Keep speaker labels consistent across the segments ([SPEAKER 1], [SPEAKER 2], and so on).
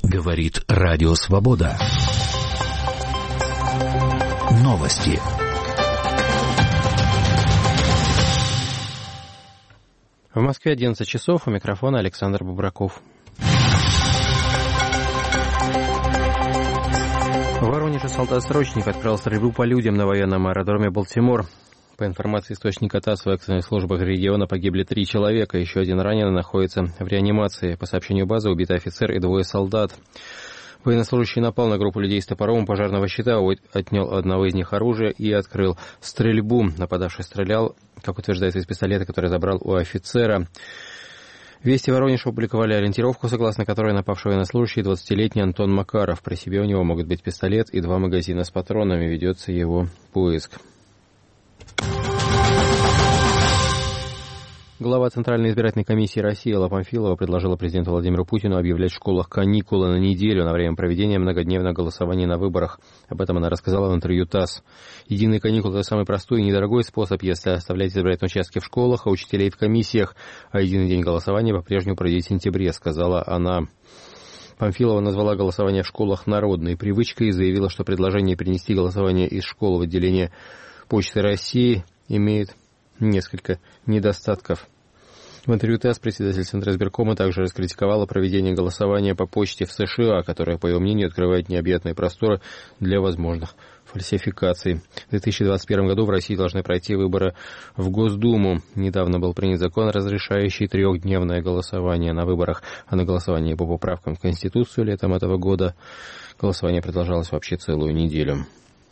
[SPEAKER 1] Говорит Радио Свобода. Новости.
[SPEAKER 2] В Москве 11 часов. У микрофона Александр Бубраков. В Воронеже солдат-срочник открыл стрельбу по людям на военном аэродроме Балтимор. По информации источника ТАСС, в экстренных службах региона погибли 3 человека, еще один раненый находится в реанимации. По сообщению базы, убиты офицер и 2 солдат. Военнослужащий напал на группу людей с топором у пожарного щита, отнял одного из них оружие и открыл стрельбу. Нападавший стрелял, как утверждается, из пистолета, который забрал у офицера. Вести Воронеж опубликовали ориентировку, согласно которой напавший военнослужащий 20-летний Антон Макаров. При себе у него могут быть пистолет и 2 магазина с патронами. Ведется его поиск. Глава Центральной избирательной комиссии России Алла Памфилова предложила президенту Владимиру Путину объявлять в школах каникулы на неделю на время проведения многодневного голосования на выборах. Об этом она рассказала в интервью ТАСС. Единые каникулы – это самый простой и недорогой способ, если оставлять избирательные участки в школах, а учителей в комиссиях, а единый день голосования по-прежнему пройдет в сентябре, сказала она. Памфилова назвала голосование в школах народной привычкой и заявила, что предложение перенести голосование из школ в отделение Почты России имеет несколько недостатков. В интервью ТАСС председатель Центра избиркома также раскритиковала проведение голосования по почте в США, которое, по ее мнению, открывает необъятные просторы для возможных фальсификаций. В 2021 году в России должны пройти выборы в Госдуму. Недавно был принят закон, разрешающий 3-дневное голосование на выборах, а на голосование по поправкам в Конституцию летом этого года голосование продолжалось вообще целую неделю.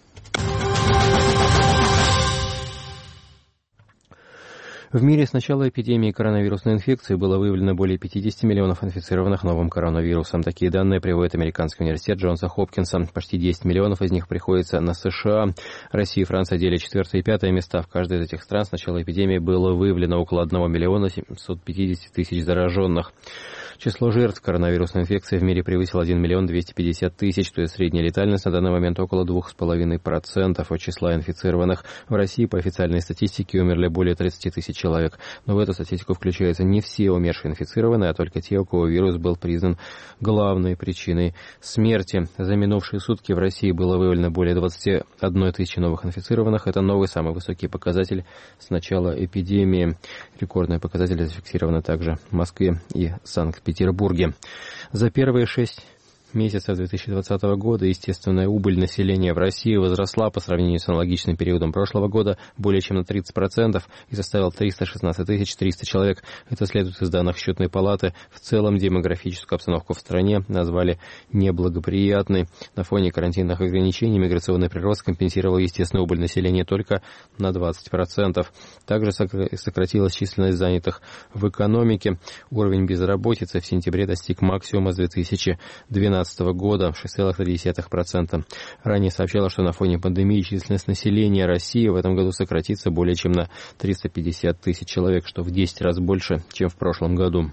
[SPEAKER 2] В мире с начала эпидемии коронавирусной инфекции было выявлено более 50 миллионов инфицированных новым коронавирусом. Такие данные приводит Американский университет Джонса Хопкинса. Почти 10 миллионов из них приходится на США. Россия и Франция делят 4 и 5 места. В каждой из этих стран с начала эпидемии было выявлено около 1 миллиона 750 тысяч зараженных. Число жертв коронавирусной инфекции в мире превысило 1 миллион 250 тысяч, то есть средняя летальность на данный момент около 2,5% от числа инфицированных. В России по официальной статистике умерли более 30 тысяч человек. Но в эту статистику включаются не все умершие инфицированные, а только те, у кого вирус был признан главной причиной смерти. За минувшие сутки в России было выявлено более 21 тысячи новых инфицированных. Это новый самый высокий показатель с начала эпидемии. Рекордные показатели зафиксированы также в Москве и Санкт-Петербурге. За первые 6 месяцев 2020 года естественная убыль населения в России возросла по сравнению с аналогичным периодом прошлого года более чем на 30% и составила 316 300 человек. Это следует из данных Счетной палаты. В целом демографическую обстановку в стране назвали неблагоприятной. На фоне карантинных ограничений миграционный прирост компенсировал естественную убыль населения только на 20%. Также сократилась численность занятых в экономике. Уровень безработицы в сентябре достиг максимума с 2012 года в 6,3%. Ранее сообщалось, что на фоне пандемии численность населения России в этом году сократится более чем на 350 тысяч человек, что в 10 раз больше, чем в прошлом году.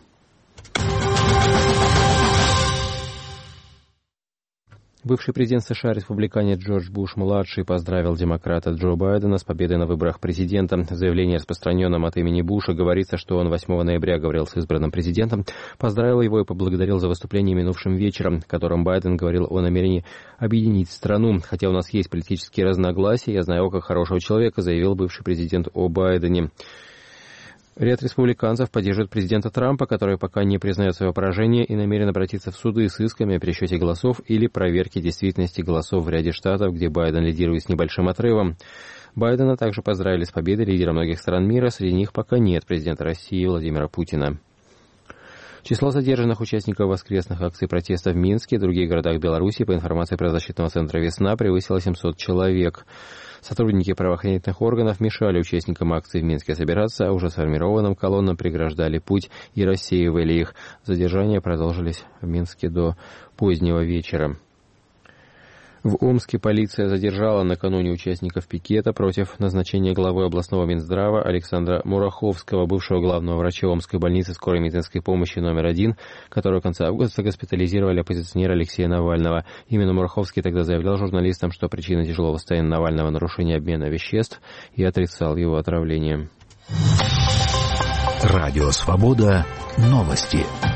[SPEAKER 2] Бывший президент США, республиканец Джордж Буш-младший, поздравил демократа Джо Байдена с победой на выборах президента. В заявлении, распространенном от имени Буша, говорится, что он 8 ноября говорил с избранным президентом, поздравил его и поблагодарил за выступление минувшим вечером, в котором Байден говорил о намерении объединить страну. Хотя у нас есть политические разногласия, я знаю его как хорошего человека, заявил бывший президент о Байдене. Ряд республиканцев поддерживает президента Трампа, который пока не признает свое поражение и намерен обратиться в суды с исками о пересчете голосов или проверке действительности голосов в ряде штатов, где Байден лидирует с небольшим отрывом. Байдена также поздравили с победой лидера многих стран мира, среди них пока нет президента России Владимира Путина. Число задержанных участников воскресных акций протеста в Минске и других городах Беларуси, по информации правозащитного центра «Весна», превысило 700 человек. Сотрудники правоохранительных органов мешали участникам акции в Минске собираться, а уже сформированным колоннам преграждали путь и рассеивали их. Задержания продолжились в Минске до позднего вечера. В Омске полиция задержала накануне участников пикета против назначения главы областного Минздрава Александра Мураховского, бывшего главного врача Омской больницы скорой медицинской помощи номер 1, которого в конце августа госпитализировали оппозиционера Алексея Навального. Именно Мураховский тогда заявлял журналистам, что причина тяжелого состояния Навального — нарушение обмена веществ, и отрицал его отравление.
[SPEAKER 1] Радио «Свобода». Новости.